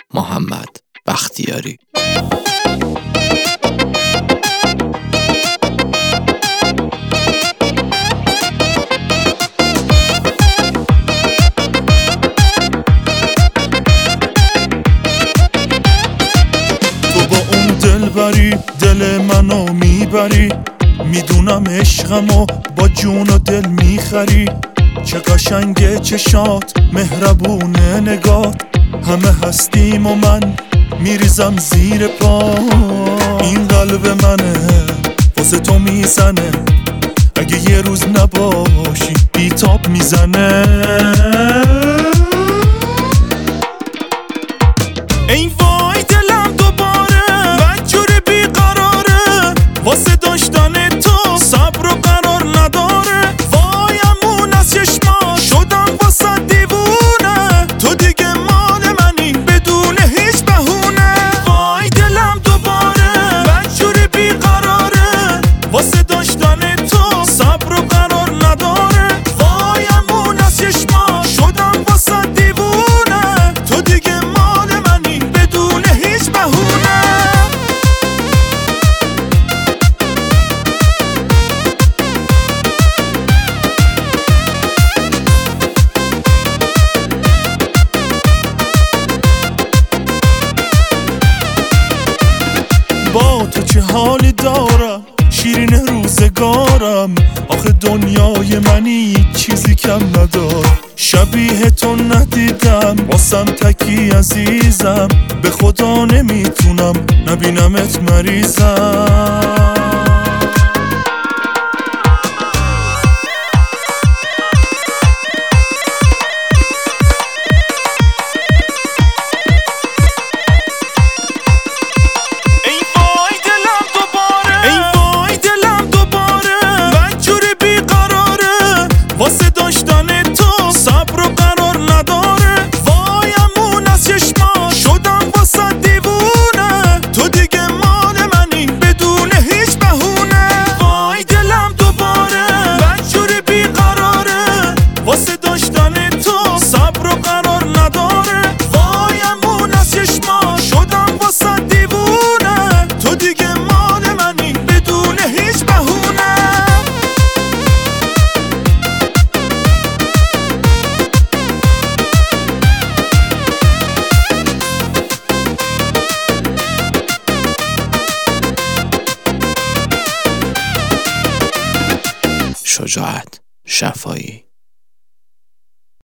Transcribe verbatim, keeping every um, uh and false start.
محمد بختیاری. تو با اون دلبری دل منو میبری، میدونم عشقمو با جون و دل میخری. چه قشنگه چشات، مهربونه نگات، همه هستیم و من میریزم زیر پا. این قلب منه واسه تو میزنه، اگه یه روز نباشی بیتاب میزنه. ای وای دلم دوباره بدجوری بیقراره، واسه داشتن تو صبر و قرار نداره. وایمون از چشما شدم واسه دیوونه، تو دیگه مال منی بدون هیچ بهونه. وای دلم دوباره بدجوری بیقراره، واسه داشتن تو صبر و قرار نداره. وایمون از چشما شدم واسه دیوونه، تو دیگه مال منی بدون هیچ بهونه. با تو چه حالی دارم شیرین روزگارم، آخه دنیای منی چیزی کم ندار. شبیه تو ندیدم واسم تکی عزیزم، به خدا نمیتونم نبینمت مریضم. واسه داشتن تو صبر و قرار نداره. وایمون از چشما شدم واسه دیوونه، تو دیگه مال منی بدون هیچ بهونه. وای دلم دوباره بدجوری بیقراره، واسه داشتن تو صبر و قرار نداره. وایمون از چشما شدم واسه دیوونه، تو دیگه مال منی بدون هیچ بهونه. شجاعت شفایی.